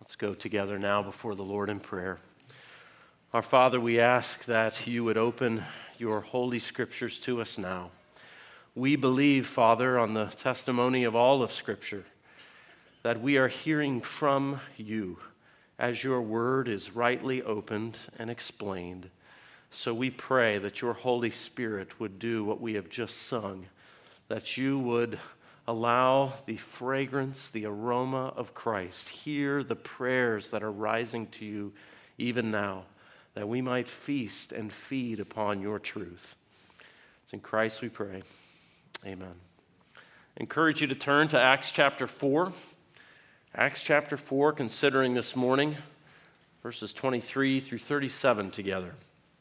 Let's go together now before the Lord in prayer. Our Father, we ask that you would open your holy scriptures to us now. We believe, Father, on the testimony of all of Scripture, that we are hearing from you as your word is rightly opened and explained. So we pray that your Holy Spirit would do what we have just sung, that you would allow the fragrance, the aroma of Christ, hear the prayers that are rising to you even now, that we might feast and feed upon your truth. It's in Christ we pray. Amen. I encourage you to turn to Acts chapter 4. Acts chapter 4, considering this morning verses 23 through 37 together.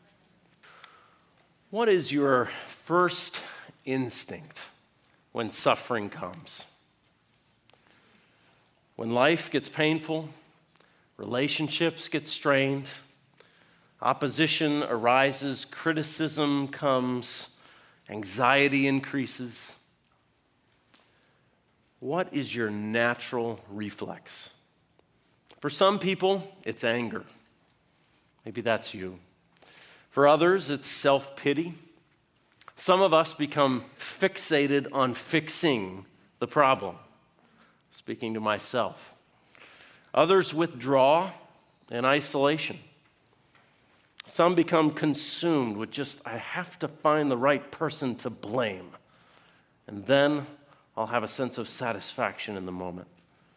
What is your first instinct when suffering comes? When life gets painful, relationships get strained, opposition arises, criticism comes, anxiety increases. What is your natural reflex? For some people, it's anger. Maybe that's you. For others, it's self-pity. Some of us become fixated on fixing the problem. Speaking to myself. Others withdraw in isolation. Some become consumed with just, I have to find the right person to blame. And then I'll have a sense of satisfaction in the moment.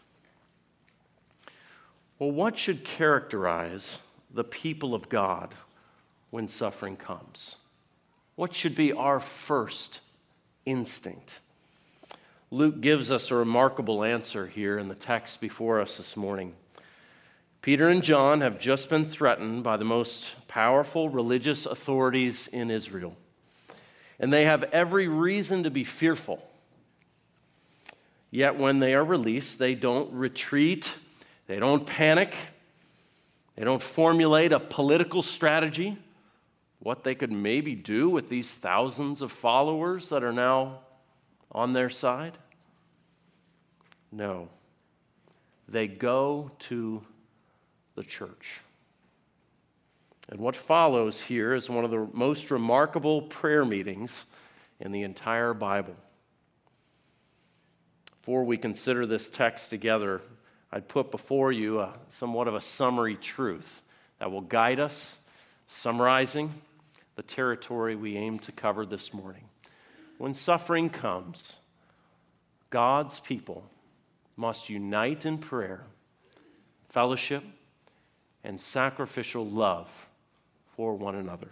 Well, what should characterize the people of God when suffering comes? What should be our first instinct? Luke gives us a remarkable answer here in the text before us this morning. Peter and John have just been threatened by the most powerful religious authorities in Israel, and they have every reason to be fearful. Yet when they are released, they don't retreat, they don't panic, they don't formulate a political strategy, what they could maybe do with these thousands of followers that are now on their side. No, they go to the church. And what follows here is one of the most remarkable prayer meetings in the entire Bible. Before we consider this text together, I'd put before you somewhat of a summary truth that will guide us, summarizing the territory we aim to cover this morning. When suffering comes, God's people must unite in prayer, fellowship, and sacrificial love for one another.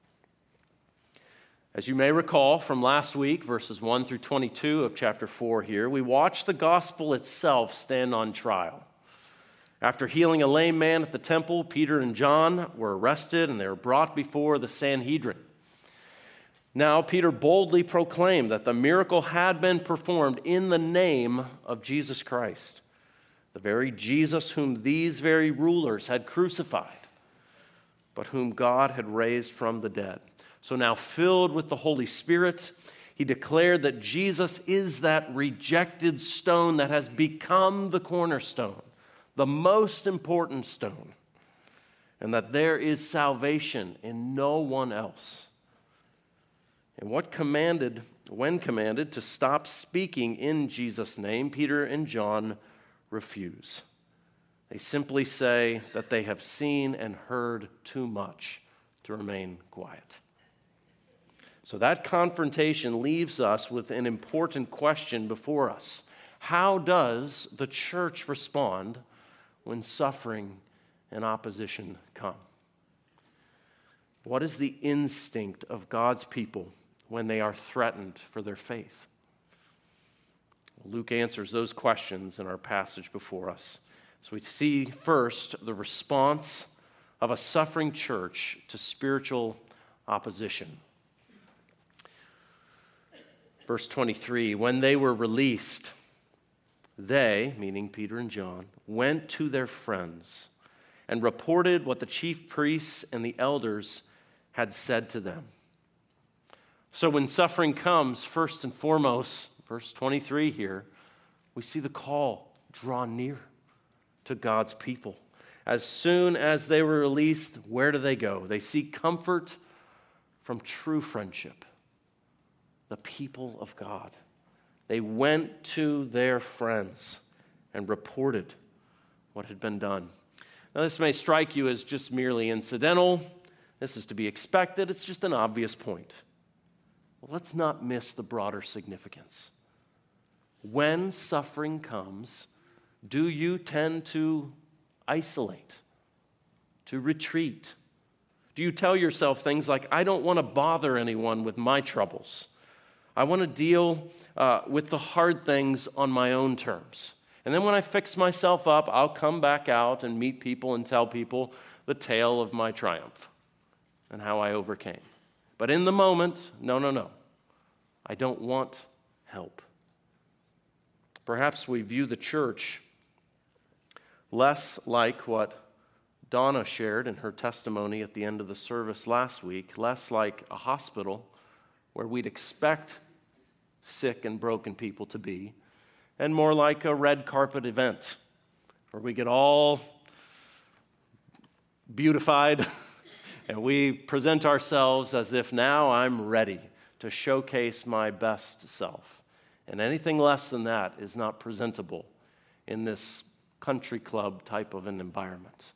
As you may recall from last week, verses 1 through 22 of chapter 4 here, we watched the gospel itself stand on trial. After healing a lame man at the temple, Peter and John were arrested and they were brought before the Sanhedrin. Now, Peter boldly proclaimed that the miracle had been performed in the name of Jesus Christ, the very Jesus whom these very rulers had crucified, but whom God had raised from the dead. So now, filled with the Holy Spirit, he declared that Jesus is that rejected stone that has become the cornerstone, the most important stone, and that there is salvation in no one else. And when commanded to stop speaking in Jesus' name, Peter and John refuse. They simply say that they have seen and heard too much to remain quiet. So that confrontation leaves us with an important question before us. How does the church respond when suffering and opposition come? What is the instinct of God's people when they are threatened for their faith? Luke answers those questions in our passage before us. So we see first the response of a suffering church to spiritual opposition. Verse 23, when they were released, they, meaning Peter and John, went to their friends and reported what the chief priests and the elders had said to them. So when suffering comes, first and foremost, verse 23 here, we see the call, draw near. to God's people. As soon as they were released, where do they go? They seek comfort from true friendship, the people of God. They went to their friends and reported what had been done. Now, this may strike you as just merely incidental. This is to be expected. It's just an obvious point. Well, let's not miss the broader significance. When suffering comes, do you tend to isolate, to retreat? Do you tell yourself things like, I don't want to bother anyone with my troubles. I want to deal with the hard things on my own terms. And then when I fix myself up, I'll come back out and meet people and tell people the tale of my triumph and how I overcame. But in the moment, no. I don't want help. Perhaps we view the church less like what Donna shared in her testimony at the end of the service last week, less like a hospital where we'd expect sick and broken people to be, and more like a red carpet event where we get all beautified and we present ourselves as if now I'm ready to showcase my best self. And anything less than that is not presentable in this country club type of an environment.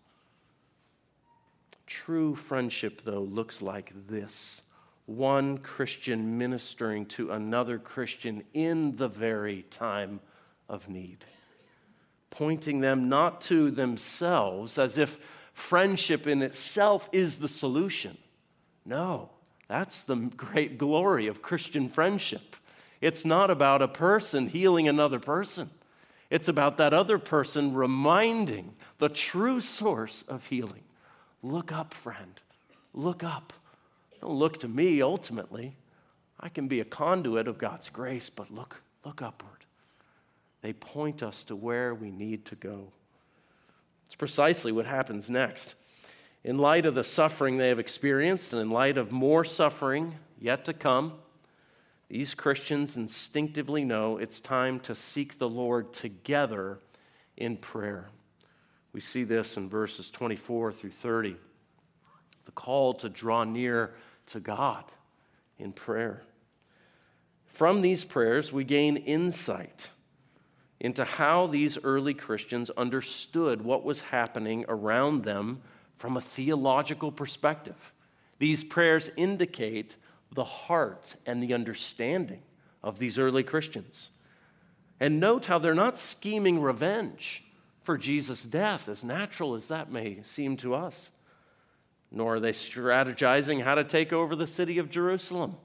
True friendship, though, looks like this. One Christian ministering to another Christian in the very time of need, pointing them not to themselves as if friendship in itself is the solution. No, that's the great glory of Christian friendship. It's not about a person healing another person. It's about that other person reminding the true source of healing. Look up, friend. Look up. Don't look to me ultimately. I can be a conduit of God's grace, but look upward. They point us to where we need to go. It's precisely what happens next. In light of the suffering they have experienced, and in light of more suffering yet to come, these Christians instinctively know it's time to seek the Lord together in prayer. We see this in verses 24 through 30. The call to draw near to God in prayer. From these prayers, we gain insight into how these early Christians understood what was happening around them from a theological perspective. These prayers indicate the heart and the understanding of these early Christians. And note how they're not scheming revenge for Jesus' death, as natural as that may seem to us. Nor are they strategizing how to take over the city of Jerusalem.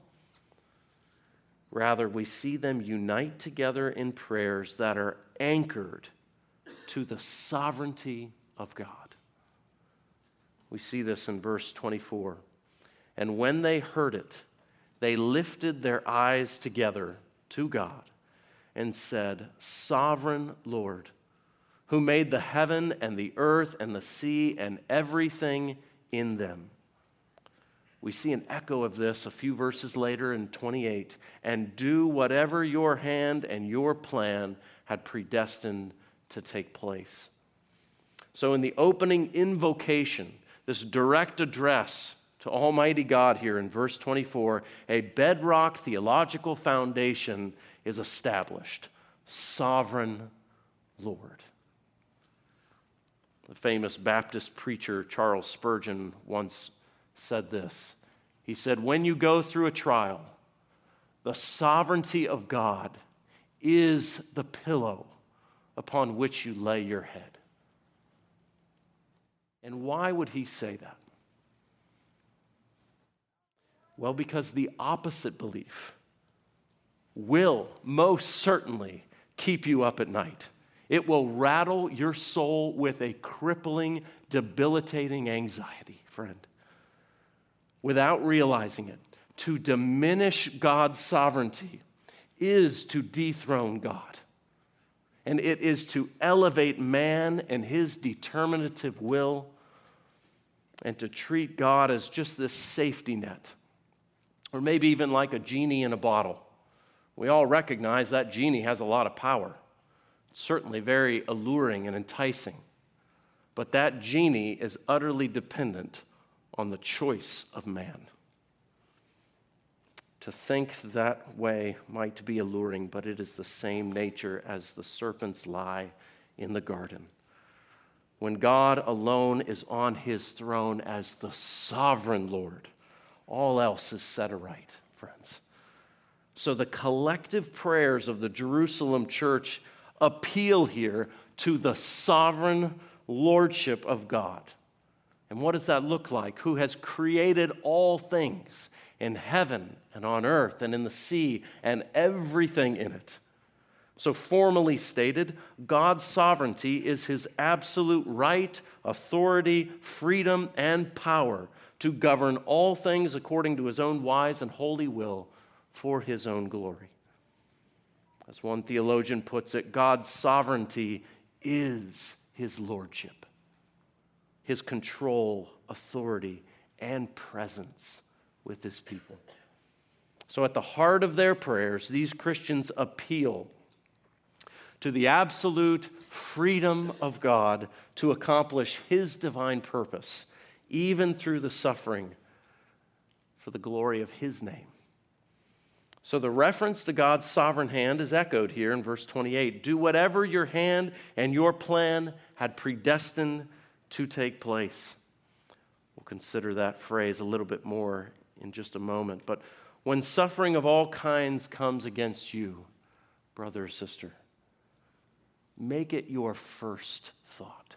Rather, we see them unite together in prayers that are anchored to the sovereignty of God. We see this in verse 24. And when they heard it, they lifted their eyes together to God and said, Sovereign Lord, who made the heaven and the earth and the sea and everything in them. We see an echo of this a few verses later in 28. And do whatever your hand and your plan had predestined to take place. So in the opening invocation, this direct address to Almighty God here in verse 24, a bedrock theological foundation is established. Sovereign Lord. The famous Baptist preacher Charles Spurgeon once said this. He said, when you go through a trial, the sovereignty of God is the pillow upon which you lay your head. And why would he say that? Well, because the opposite belief will most certainly keep you up at night. It will rattle your soul with a crippling, debilitating anxiety, friend. Without realizing it, to diminish God's sovereignty is to dethrone God. And it is to elevate man and his determinative will and to treat God as just this safety net. Or maybe even like a genie in a bottle. We all recognize that genie has a lot of power. It's certainly very alluring and enticing. But that genie is utterly dependent on the choice of man. To think that way might be alluring, but it is the same nature as the serpent's lie in the garden. When God alone is on his throne as the sovereign Lord, all else is set aright, friends. So the collective prayers of the Jerusalem church appeal here to the sovereign lordship of God. And what does that look like? Who has created all things in heaven and on earth and in the sea and everything in it. So formally stated, God's sovereignty is his absolute right, authority, freedom, and power to govern all things according to his own wise and holy will for his own glory. As one theologian puts it, God's sovereignty is his lordship, his control, authority, and presence with his people. So at the heart of their prayers, these Christians appeal to the absolute freedom of God to accomplish his divine purpose, even through the suffering for the glory of his name. So the reference to God's sovereign hand is echoed here in verse 28. Do whatever your hand and your plan had predestined to take place. We'll consider that phrase a little bit more in just a moment. But when suffering of all kinds comes against you, brother or sister, make it your first thought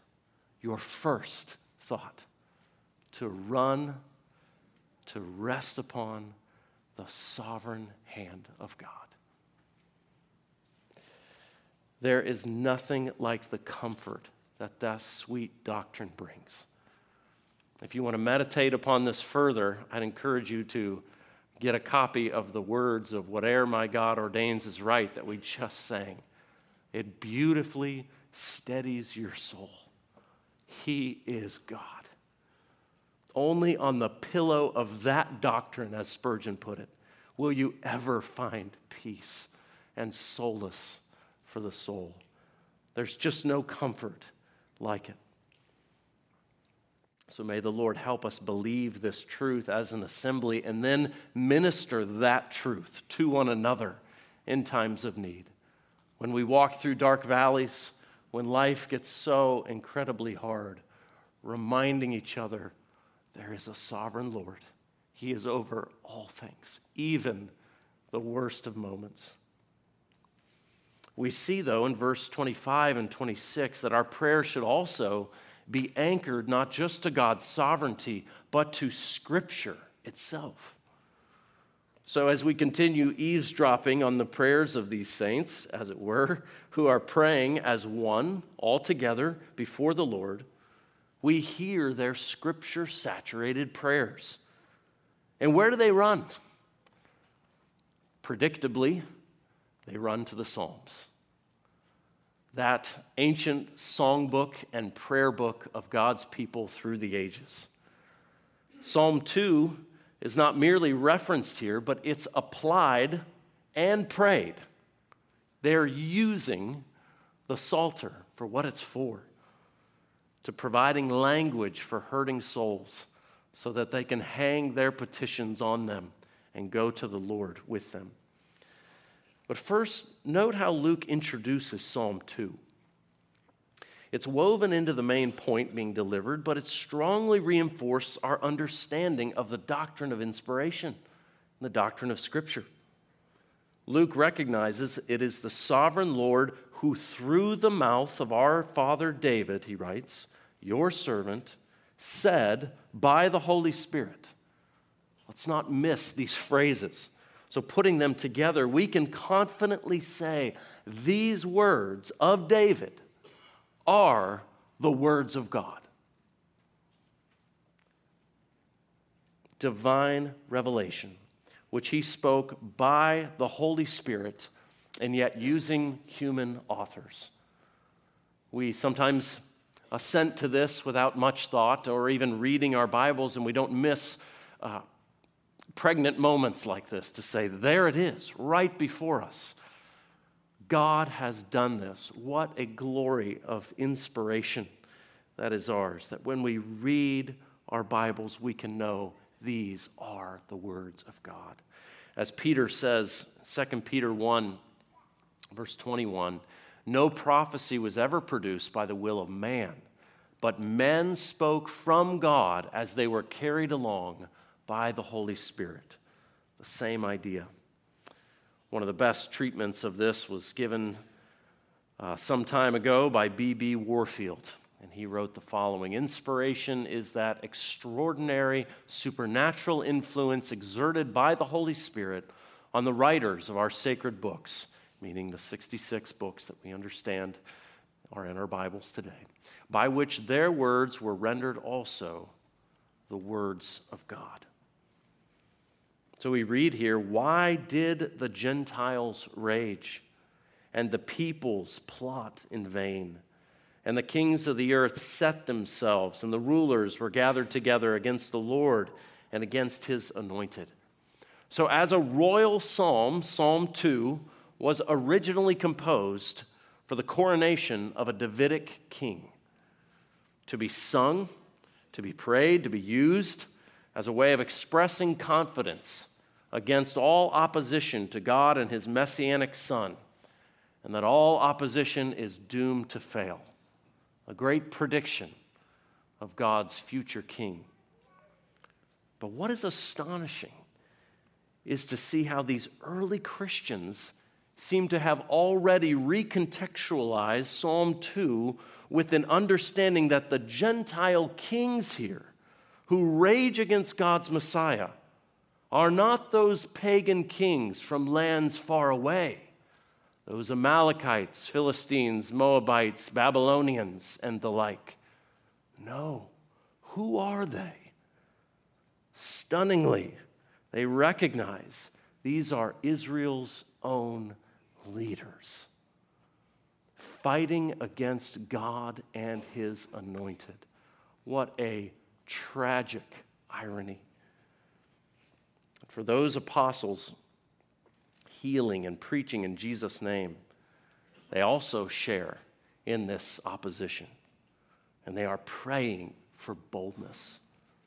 to run, to rest upon the sovereign hand of God. There is nothing like the comfort that sweet doctrine brings. If you want to meditate upon this further, I'd encourage you to get a copy of the words of Whate'er My God Ordains Is Right that we just sang. It beautifully steadies your soul. He is God. Only on the pillow of that doctrine, as Spurgeon put it, will you ever find peace and solace for the soul. There's just no comfort like it. So may the Lord help us believe this truth as an assembly and then minister that truth to one another in times of need. When we walk through dark valleys, when life gets so incredibly hard, reminding each other there is a sovereign Lord. He is over all things, even the worst of moments. We see, though, in verse 25 and 26 that our prayer should also be anchored not just to God's sovereignty, but to Scripture itself. So as we continue eavesdropping on the prayers of these saints, as it were, who are praying as one, all together before the Lord, we hear their Scripture-saturated prayers. And where do they run? Predictably, they run to the Psalms. That ancient songbook and prayer book of God's people through the ages. Psalm 2 is not merely referenced here, but it's applied and prayed. They're using the Psalter for what it's for, to providing language for hurting souls so that they can hang their petitions on them and go to the Lord with them. But first, note how Luke introduces Psalm 2. It's woven into the main point being delivered, but it strongly reinforces our understanding of the doctrine of inspiration, the doctrine of Scripture. Luke recognizes it is the sovereign Lord who, through the mouth of our father David, he writes, your servant, said by the Holy Spirit. Let's not miss these phrases. So putting them together, we can confidently say these words of David are the words of God. Divine revelation, which he spoke by the Holy Spirit and yet using human authors. We sometimes assent to this without much thought or even reading our Bibles, and we don't miss pregnant moments like this to say, there it is, right before us. God has done this. What a glory of inspiration that is ours, that when we read our Bibles, we can know these are the words of God. As Peter says, 2 Peter 1, verse 21, no prophecy was ever produced by the will of man, but men spoke from God as they were carried along by the Holy Spirit. The same idea. One of the best treatments of this was given some time ago by B.B. Warfield. And he wrote the following: inspiration is that extraordinary supernatural influence exerted by the Holy Spirit on the writers of our sacred books, meaning the 66 books that we understand are in our Bibles today, by which their words were rendered also the words of God. So we read here, why did the Gentiles rage and the peoples plot in vain? And the kings of the earth set themselves, and the rulers were gathered together against the Lord and against his anointed. So as a royal psalm, Psalm 2 was originally composed for the coronation of a Davidic king, to be sung, to be prayed, to be used as a way of expressing confidence against all opposition to God and his messianic Son, and that all opposition is doomed to fail. A great prediction of God's future king. But what is astonishing is to see how these early Christians seem to have already recontextualized Psalm 2 with an understanding that the Gentile kings here who rage against God's Messiah are not those pagan kings from lands far away. Those Amalekites, Philistines, Moabites, Babylonians, and the like. No. Who are they? Stunningly, they recognize these are Israel's own leaders, fighting against God and his anointed. What a tragic irony. For those apostles healing and preaching in Jesus' name, they also share in this opposition, and they are praying for boldness.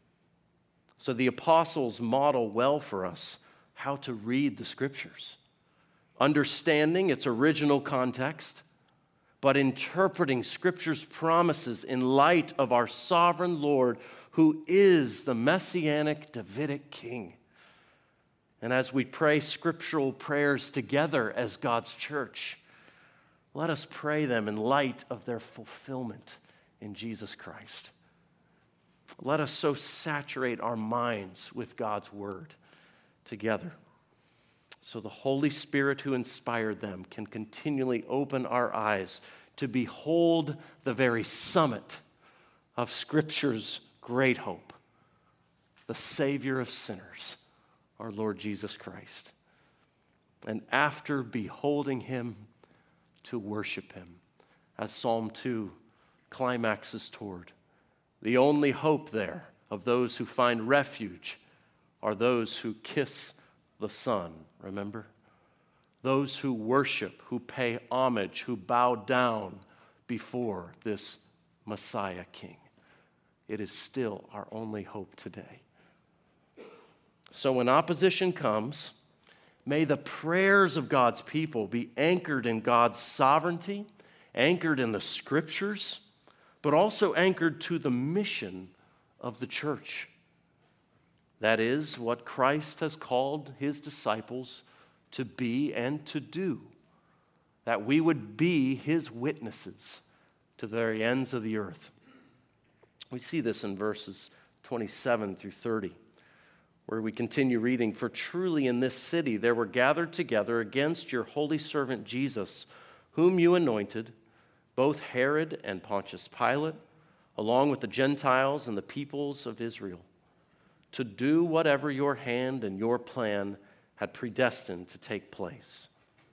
So the apostles model well for us how to read the Scriptures, understanding its original context, but interpreting Scripture's promises in light of our sovereign Lord, who is the Messianic Davidic King. And as we pray scriptural prayers together as God's church, let us pray them in light of their fulfillment in Jesus Christ. Let us so saturate our minds with God's word together, so the Holy Spirit who inspired them can continually open our eyes to behold the very summit of Scripture's great hope, the Savior of sinners, our Lord Jesus Christ. And after beholding him, to worship him, as Psalm 2 climaxes toward. The only hope there of those who find refuge are those who kiss the Son, remember? Those who worship, who pay homage, who bow down before this Messiah King. It is still our only hope today. So when opposition comes, may the prayers of God's people be anchored in God's sovereignty, anchored in the Scriptures, but also anchored to the mission of the church. That is what Christ has called his disciples to be and to do, that we would be his witnesses to the very ends of the earth. We see this in verses 27 through 30. Where we continue reading, for truly in this city there were gathered together against your holy servant Jesus, whom you anointed, both Herod and Pontius Pilate, along with the Gentiles and the peoples of Israel, to do whatever your hand and your plan had predestined to take place.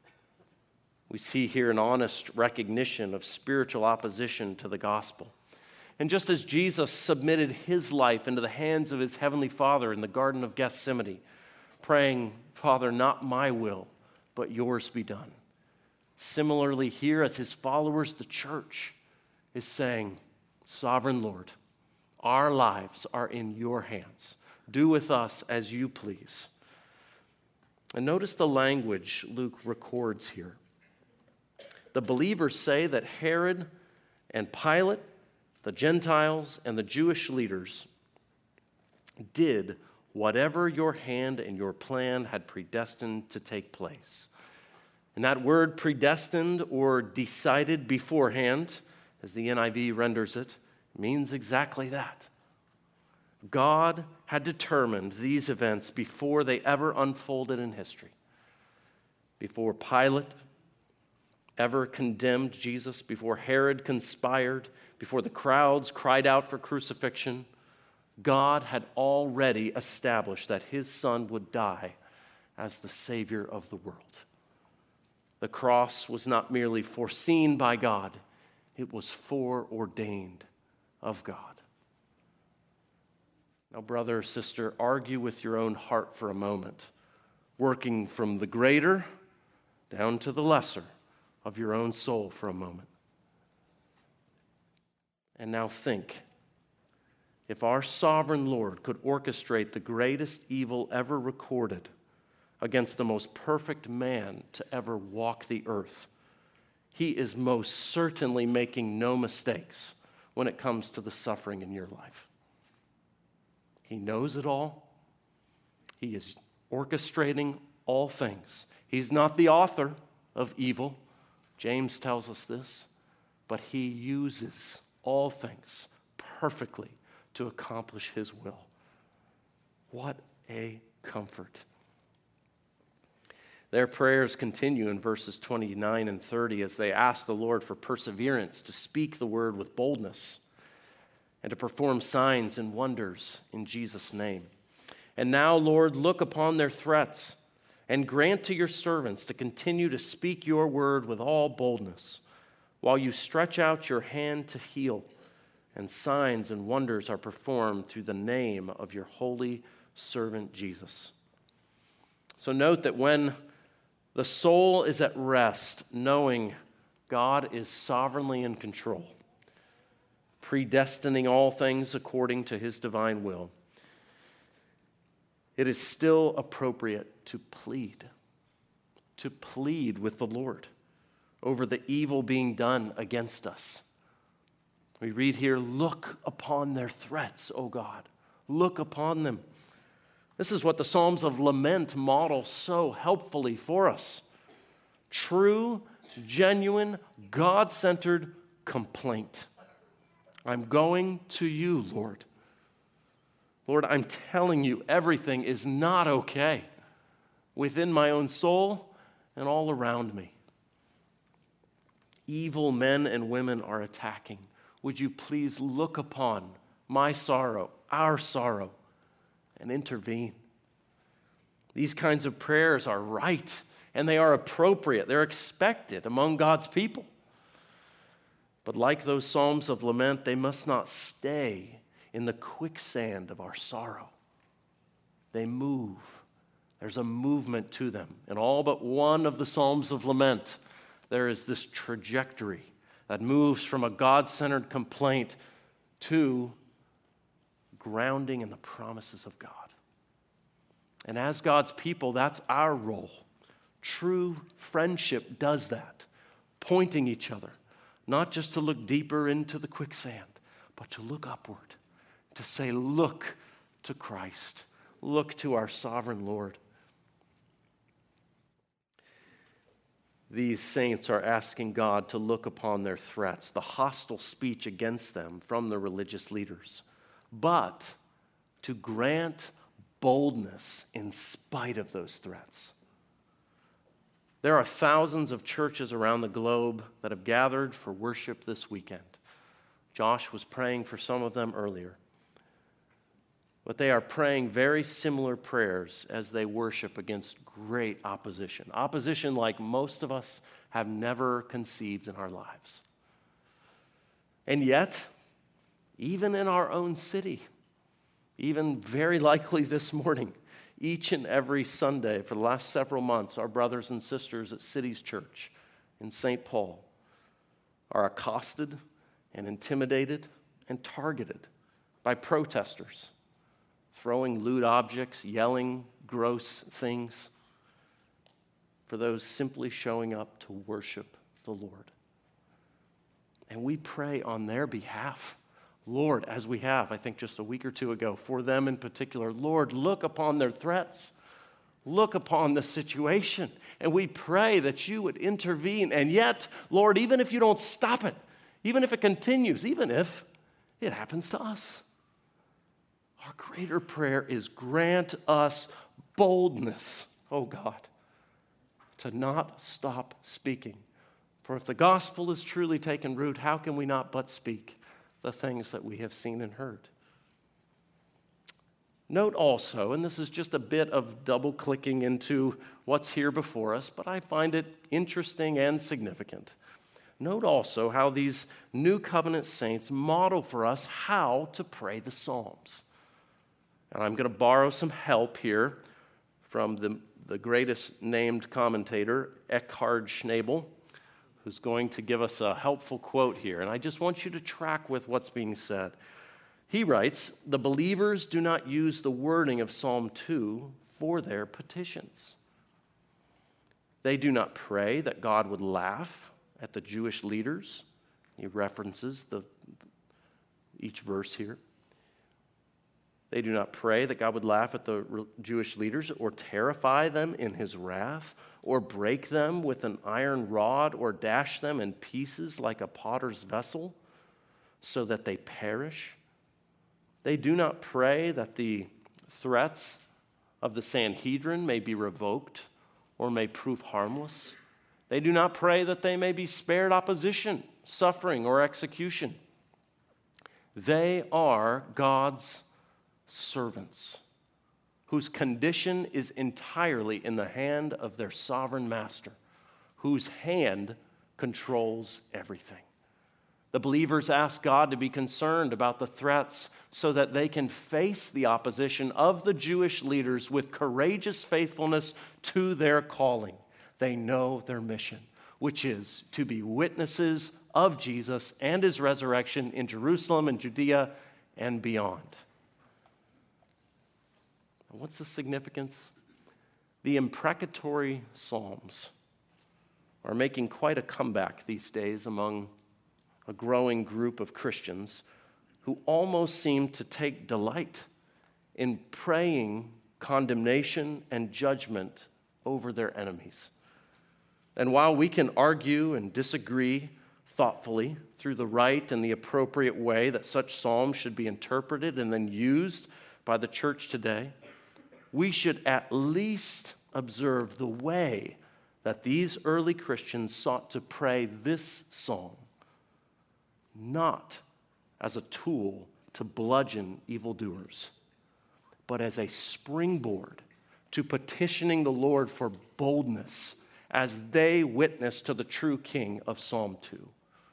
We see here an honest recognition of spiritual opposition to the gospel. And just as Jesus submitted his life into the hands of his heavenly Father in the Garden of Gethsemane, praying, Father, not my will, but yours be done. Similarly here, as his followers, the church is saying, Sovereign Lord, our lives are in your hands. Do with us as you please. And notice the language Luke records here. The believers say that Herod and Pilate, the Gentiles, and the Jewish leaders did whatever your hand and your plan had predestined to take place. And that word predestined or decided beforehand, as the NIV renders it, means exactly that. God had determined these events before they ever unfolded in history. Before Pilate ever condemned Jesus, before Herod conspired, before the crowds cried out for crucifixion, God had already established that his Son would die as the Savior of the world. The cross was not merely foreseen by God, it was foreordained of God. Now, brother or sister, argue with your own heart for a moment, working from the greater down to the lesser of your own soul for a moment. And now think, if our sovereign Lord could orchestrate the greatest evil ever recorded against the most perfect man to ever walk the earth, he is most certainly making no mistakes when it comes to the suffering in your life. He knows it all. He is orchestrating all things. He's not the author of evil. James tells us this. But he uses all things perfectly to accomplish his will. What a comfort. Their prayers continue in verses 29 and 30 as they ask the Lord for perseverance to speak the word with boldness and to perform signs and wonders in Jesus' name. And now, Lord, look upon their threats and grant to your servants to continue to speak your word with all boldness while you stretch out your hand to heal and signs and wonders are performed through the name of your holy servant Jesus. So note that when the soul is at rest, knowing God is sovereignly in control, predestining all things according to his divine will, it is still appropriate to plead with the Lord over the evil being done against us. We read here, look upon their threats, O God. Look upon them. This is what the Psalms of Lament model so helpfully for us. True, genuine, God-centered complaint. I'm going to you, Lord. Lord, I'm telling you, everything is not okay within my own soul and all around me. Evil men and women are attacking. Would you please look upon my sorrow, our sorrow, and intervene? These kinds of prayers are right, and they are appropriate. They're expected among God's people. But like those Psalms of Lament, they must not stay in the quicksand of our sorrow. They move. There's a movement to them. In all but one of the Psalms of Lament, there is this trajectory that moves from a God-centered complaint to grounding in the promises of God. And as God's people, that's our role. True friendship does that, pointing each other, not just to look deeper into the quicksand, but to look upward, to say, look to Christ, look to our sovereign Lord. These saints are asking God to look upon their threats, the hostile speech against them from the religious leaders, but to grant boldness in spite of those threats. There are thousands of churches around the globe that have gathered for worship this weekend. Josh was praying for some of them earlier. But they are praying very similar prayers as they worship against great opposition. Opposition like most of us have never conceived in our lives. And yet, even in our own city, even very likely this morning, each and every Sunday for the last several months, our brothers and sisters at Cities Church in St. Paul are accosted and intimidated and targeted by protesters, throwing lewd objects, yelling gross things, for those simply showing up to worship the Lord. And we pray on their behalf. Lord, as we have, I think just a week or two ago, for them in particular, Lord, look upon their threats. Look upon the situation. And we pray that you would intervene. And yet, Lord, even if you don't stop it, even if it continues, even if it happens to us, our greater prayer is grant us boldness, oh God, to not stop speaking. For if the gospel is truly taken root, how can we not but speak the things that we have seen and heard? Note also, and this is just a bit of double-clicking into what's here before us, but I find it interesting and significant. Note also how these New Covenant saints model for us how to pray the Psalms. And I'm going to borrow some help here from the greatest named commentator, Eckhard Schnabel, who's going to give us a helpful quote here. And I just want you to track with what's being said. He writes, the believers do not use the wording of Psalm 2 for their petitions. They do not pray that God would laugh at the Jewish leaders. He references each verse here. They do not pray that God would laugh at the Jewish leaders or terrify them in his wrath or break them with an iron rod or dash them in pieces like a potter's vessel so that they perish. They do not pray that the threats of the Sanhedrin may be revoked or may prove harmless. They do not pray that they may be spared opposition, suffering, or execution. They are God's servants, whose condition is entirely in the hand of their sovereign master, whose hand controls everything. The believers ask God to be concerned about the threats so that they can face the opposition of the Jewish leaders with courageous faithfulness to their calling. They know their mission, which is to be witnesses of Jesus and his resurrection in Jerusalem and Judea and beyond. What's the significance? The imprecatory Psalms are making quite a comeback these days among a growing group of Christians who almost seem to take delight in praying condemnation and judgment over their enemies. And while we can argue and disagree thoughtfully through the right and the appropriate way that such psalms should be interpreted and then used by the church today, we should at least observe the way that these early Christians sought to pray this psalm, not as a tool to bludgeon evildoers, but as a springboard to petitioning the Lord for boldness as they witness to the true King of Psalm 2.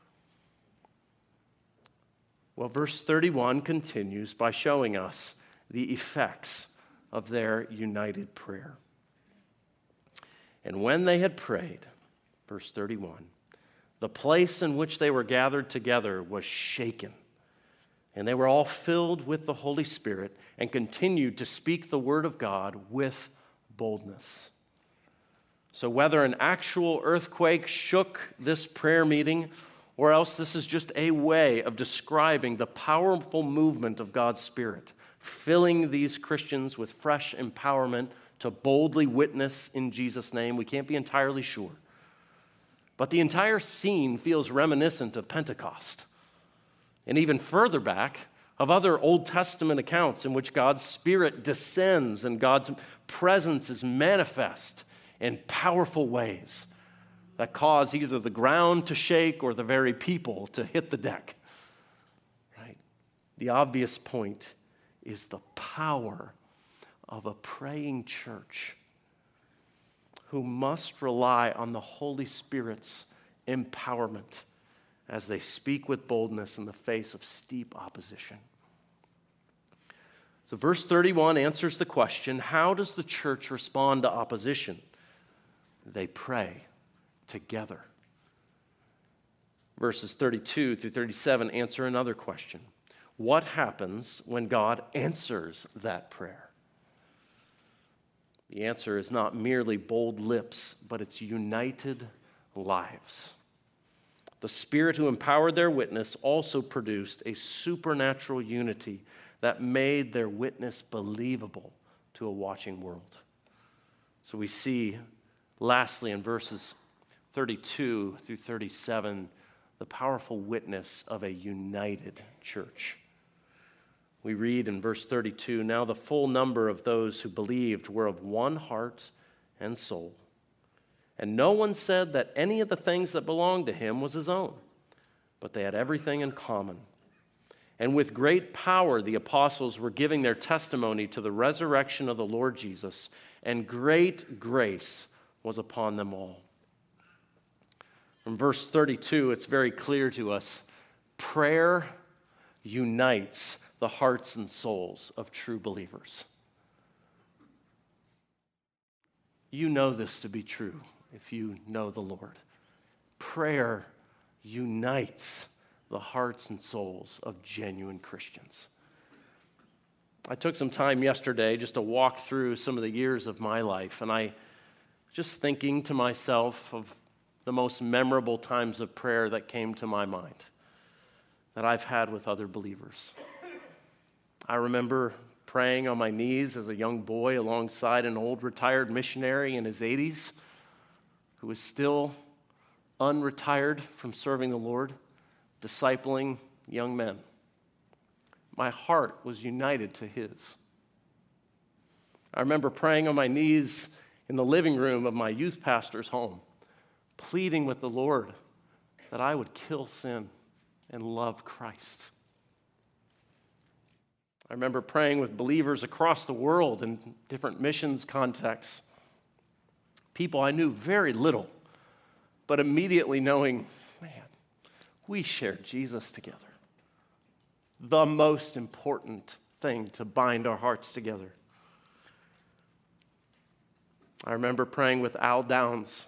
Well, verse 31 continues by showing us the effects of their united prayer. And when they had prayed, verse 31, the place in which they were gathered together was shaken, and they were all filled with the Holy Spirit and continued to speak the word of God with boldness. So whether an actual earthquake shook this prayer meeting, or else this is just a way of describing the powerful movement of God's Spirit, filling these Christians with fresh empowerment to boldly witness in Jesus' name, we can't be entirely sure. But the entire scene feels reminiscent of Pentecost, and even further back of other Old Testament accounts in which God's Spirit descends and God's presence is manifest in powerful ways that cause either the ground to shake or the very people to hit the deck. Right? The obvious point is the power of a praying church who must rely on the Holy Spirit's empowerment as they speak with boldness in the face of steep opposition. So verse 31 answers the question, how does the church respond to opposition? They pray together. Verses 32 through 37 answer another question. what happens when God answers that prayer? The answer is not merely bold lips, but it's united lives. The Spirit who empowered their witness also produced a supernatural unity that made their witness believable to a watching world. So we see, lastly, in verses 32 through 37, the powerful witness of a united church. We read in verse 32, "Now the full number of those who believed were of one heart and soul. And no one said that any of the things that belonged to him was his own, but they had everything in common. And with great power the apostles were giving their testimony to the resurrection of the Lord Jesus, and great grace was upon them all." From verse 32, it's very clear to us, prayer unites the hearts and souls of true believers. You know this to be true if you know the Lord. Prayer unites the hearts and souls of genuine Christians. I took some time yesterday just to walk through some of the years of my life, and I just thinking to myself of the most memorable times of prayer that came to my mind that I've had with other believers. I remember praying on my knees as a young boy alongside an old retired missionary in his 80s who was still unretired from serving the Lord, discipling young men. My heart was united to his. I remember praying on my knees in the living room of my youth pastor's home, pleading with the Lord that I would kill sin and love Christ. I remember praying with believers across the world in different missions contexts, people I knew very little, but immediately knowing, man, we shared Jesus together. The most important thing to bind our hearts together. I remember praying with Al Downs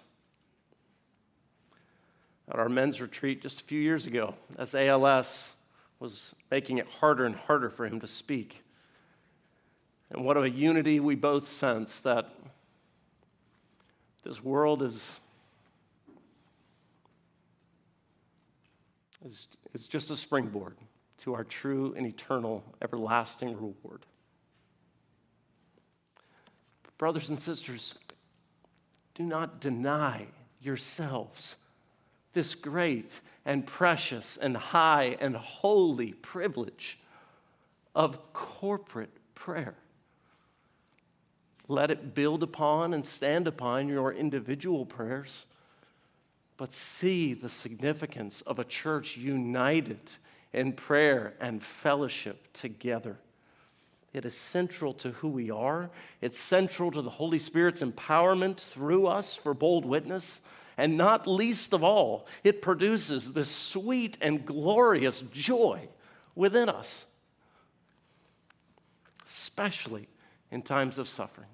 at our men's retreat just a few years ago as ALS was making it harder and harder for him to speak. And what a unity we both sense that this world is just a springboard to our true and eternal, everlasting reward. Brothers and sisters, do not deny yourselves this great and precious and high and holy privilege of corporate prayer. Let it build upon and stand upon your individual prayers, but see the significance of a church united in prayer and fellowship together. It is central to who we are. It's central to the Holy Spirit's empowerment through us for bold witness. And not least of all, it produces this sweet and glorious joy within us, especially in times of suffering.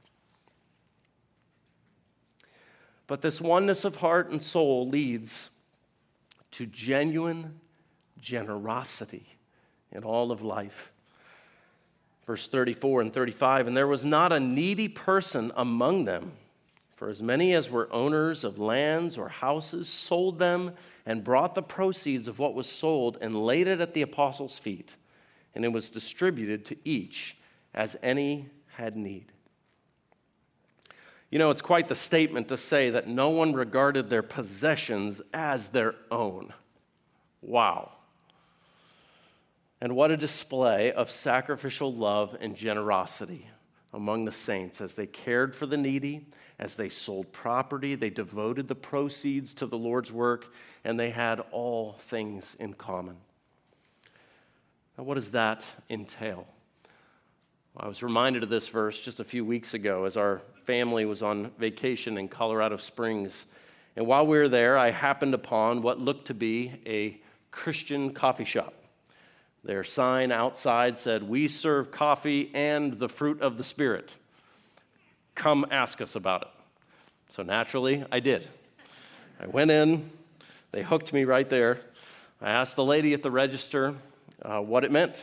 But this oneness of heart and soul leads to genuine generosity in all of life. Verse 34 and 35, "And there was not a needy person among them, for as many as were owners of lands or houses sold them and brought the proceeds of what was sold and laid it at the apostles' feet, and it was distributed to each as any had need." You know, it's quite the statement to say that no one regarded their possessions as their own. Wow. And what a display of sacrificial love and generosity among the saints as they cared for the needy, as they sold property, they devoted the proceeds to the Lord's work, and they had all things in common. Now, what does that entail? Well, I was reminded of this verse just a few weeks ago as our family was on vacation in Colorado Springs. And while we were there, I happened upon what looked to be a Christian coffee shop. Their sign outside said, "We serve coffee and the fruit of the Spirit. Come ask us about it." So naturally, I did. I went in. They hooked me right there. I asked the lady at the register what it meant.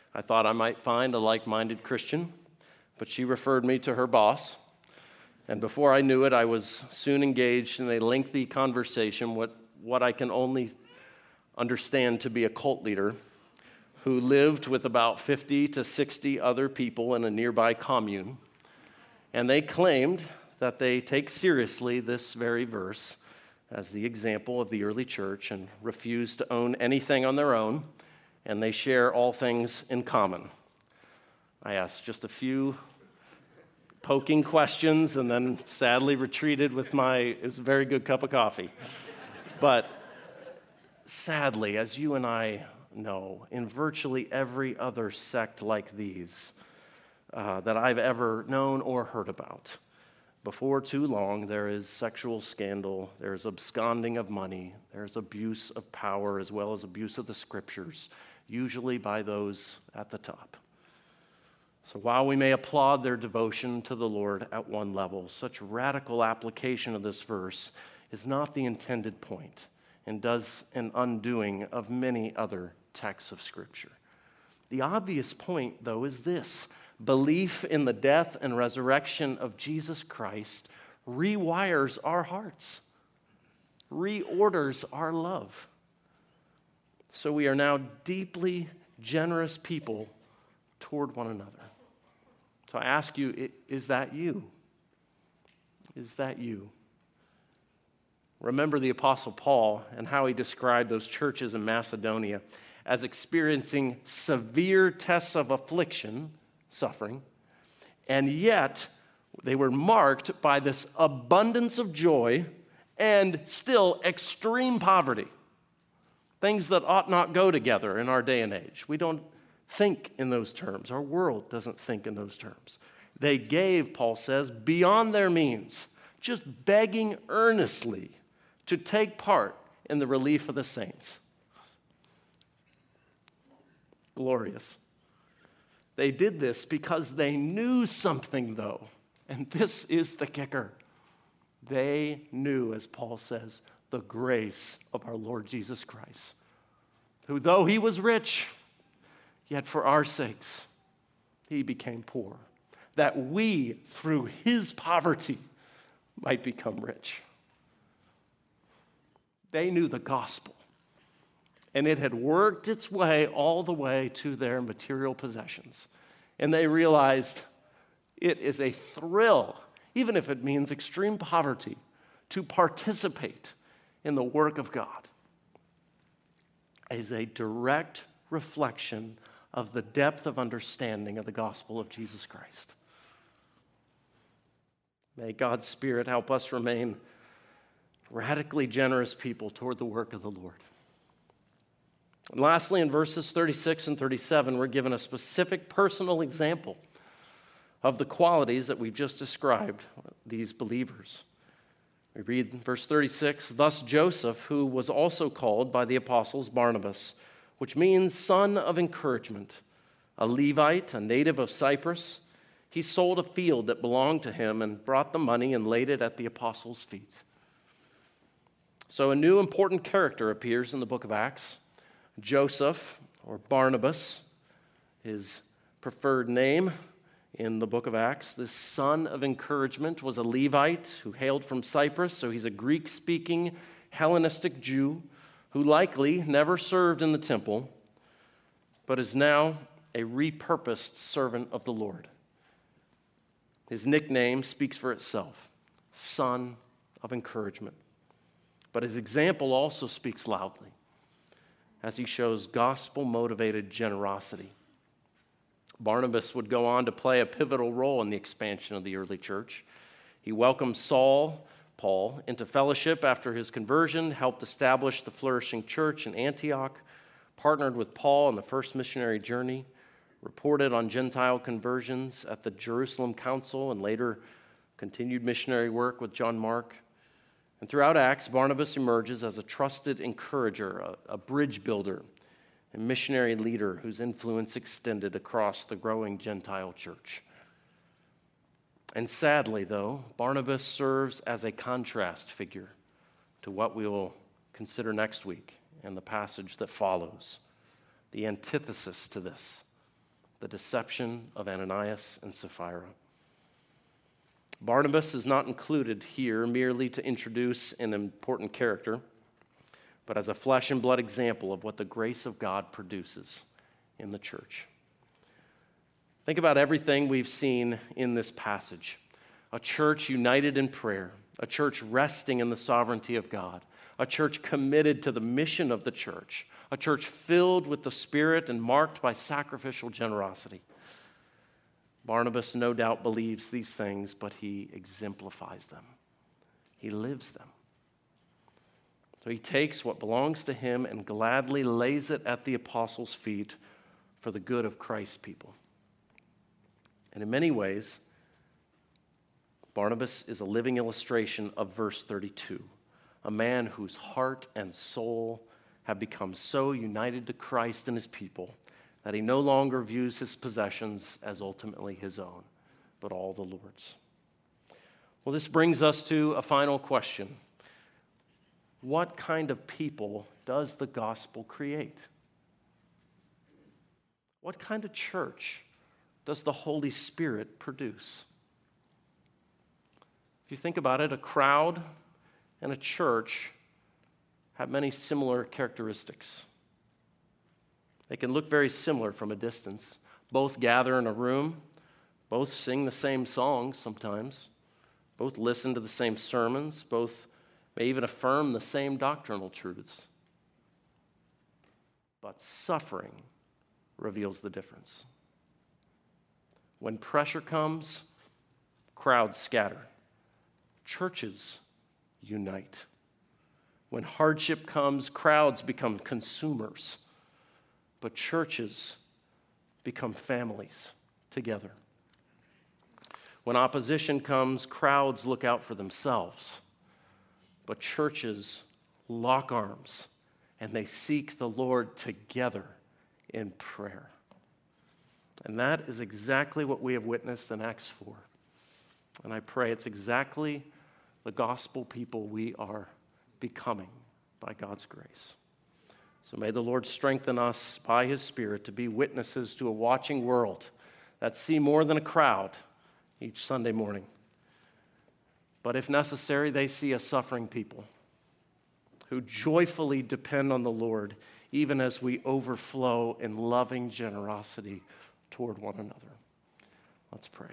I thought I might find a like-minded Christian, but she referred me to her boss. And before I knew it, I was soon engaged in a lengthy conversation with what I can only understand to be a cult leader who lived with about 50 to 60 other people in a nearby commune. And they claimed that they take seriously this very verse as the example of the early church and refuse to own anything on their own, and they share all things in common. I asked just a few poking questions and then sadly retreated with it was a very good cup of coffee. But sadly, as you and I know, in virtually every other sect like these that I've ever known or heard about, before too long, there is sexual scandal, there's absconding of money, there's abuse of power as well as abuse of the scriptures, usually by those at the top. So while we may applaud their devotion to the Lord at one level, such radical application of this verse is not the intended point and does an undoing of many other texts of Scripture. The obvious point, though, is this: belief in the death and resurrection of Jesus Christ rewires our hearts, reorders our love. So we are now deeply generous people toward one another. So I ask you, is that you? Is that you? Remember the Apostle Paul and how he described those churches in Macedonia as experiencing severe tests of affliction, suffering, and yet they were marked by this abundance of joy and still extreme poverty. Things that ought not go together in our day and age. We don't think in those terms. Our world doesn't think in those terms. They gave, Paul says, beyond their means, just begging earnestly to take part in the relief of the saints. Glorious. They did this because they knew something, though, and this is the kicker. They knew, as Paul says, the grace of our Lord Jesus Christ, who, though he was rich, yet for our sakes, he became poor, that we, through his poverty, might become rich. They knew the gospel, and it had worked its way all the way to their material possessions. And they realized it is a thrill, even if it means extreme poverty, to participate in the work of God. It is a direct reflection of the depth of understanding of the gospel of Jesus Christ. May God's Spirit help us remain radically generous people toward the work of the Lord. And lastly, in verses 36 and 37, we're given a specific personal example of the qualities that we've just described, these believers. We read in verse 36, "Thus Joseph, who was also called by the apostles Barnabas, which means son of encouragement, a Levite, a native of Cyprus, he sold a field that belonged to him and brought the money and laid it at the apostles' feet." So a new important character appears in the book of Acts. Joseph, or Barnabas, his preferred name in the book of Acts. This son of encouragement was a Levite who hailed from Cyprus, so he's a Greek-speaking Hellenistic Jew who likely never served in the temple, but is now a repurposed servant of the Lord. His nickname speaks for itself, son of encouragement. But his example also speaks loudly as he shows gospel-motivated generosity. Barnabas would go on to play a pivotal role in the expansion of the early church. He welcomed Paul, into fellowship after his conversion, helped establish the flourishing church in Antioch, partnered with Paul on the first missionary journey, reported on Gentile conversions at the Jerusalem Council, and later continued missionary work with John Mark. And throughout Acts, Barnabas emerges as a trusted encourager, a bridge builder, a missionary leader whose influence extended across the growing Gentile church. And sadly, though, Barnabas serves as a contrast figure to what we will consider next week and the passage that follows, the antithesis to this. the deception of Ananias and Sapphira. Barnabas is not included here merely to introduce an important character, but as a flesh and blood example of what the grace of God produces in the church. Think about everything we've seen in this passage. A church united in prayer, a church resting in the sovereignty of God, a church committed to the mission of the church, a church filled with the Spirit and marked by sacrificial generosity. Barnabas no doubt believes these things, but he exemplifies them. He lives them. So he takes what belongs to him and gladly lays it at the apostles' feet for the good of Christ's people. And in many ways, Barnabas is a living illustration of verse 32, a man whose heart and soul have become so united to Christ and his people that he no longer views his possessions as ultimately his own, but all the Lord's. Well, this brings us to a final question. What kind of people does the gospel create? What kind of church does the Holy Spirit produce? If you think about it, a crowd and a church have many similar characteristics. They can look very similar from a distance. Both gather in a room, both sing the same songs sometimes, both listen to the same sermons, both may even affirm the same doctrinal truths. But suffering reveals the difference. When pressure comes, crowds scatter. Churches unite. When hardship comes, crowds become consumers. But churches become families together. When opposition comes, crowds look out for themselves. But churches lock arms and they seek the Lord together in prayer. And that is exactly what we have witnessed in Acts 4. And I pray it's exactly the gospel people we are becoming by God's grace. So may the Lord strengthen us by his Spirit to be witnesses to a watching world that see more than a crowd each Sunday morning. But if necessary, they see a suffering people who joyfully depend on the Lord, even as we overflow in loving generosity toward one another. Let's pray.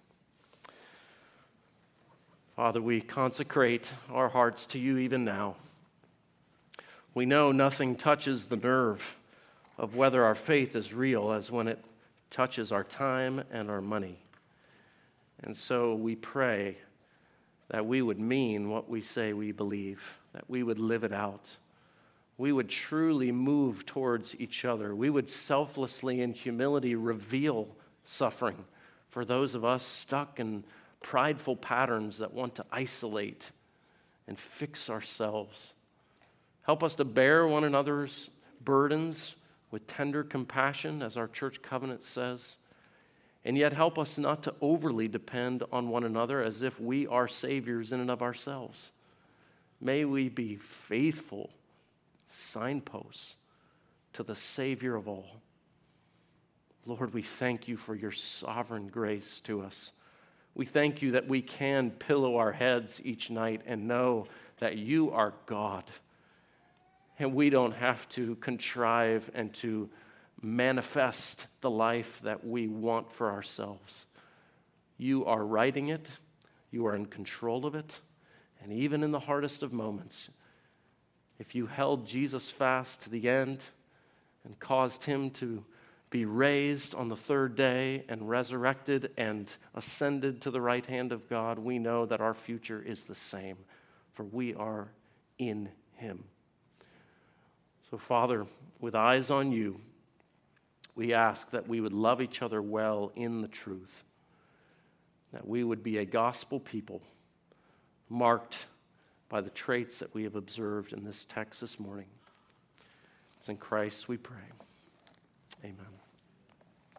Father, we consecrate our hearts to you even now. We know nothing touches the nerve of whether our faith is real as when it touches our time and our money. And so we pray that we would mean what we say we believe, that we would live it out. We would truly move towards each other. We would selflessly in humility reveal suffering for those of us stuck in prideful patterns that want to isolate and fix ourselves. Help us to bear one another's burdens with tender compassion, as our church covenant says. And yet help us not to overly depend on one another as if we are saviors in and of ourselves. May we be faithful signposts to the Savior of all. Lord, we thank you for your sovereign grace to us. We thank you that we can pillow our heads each night and know that you are God. And we don't have to contrive and to manifest the life that we want for ourselves. You are writing it. You are in control of it. And even in the hardest of moments, if you held Jesus fast to the end and caused him to be raised on the third day and resurrected and ascended to the right hand of God, we know that our future is the same, for we are in him. So, Father, with eyes on you, we ask that we would love each other well in the truth, that we would be a gospel people marked by the traits that we have observed in this text this morning. It's in Christ we pray. Amen.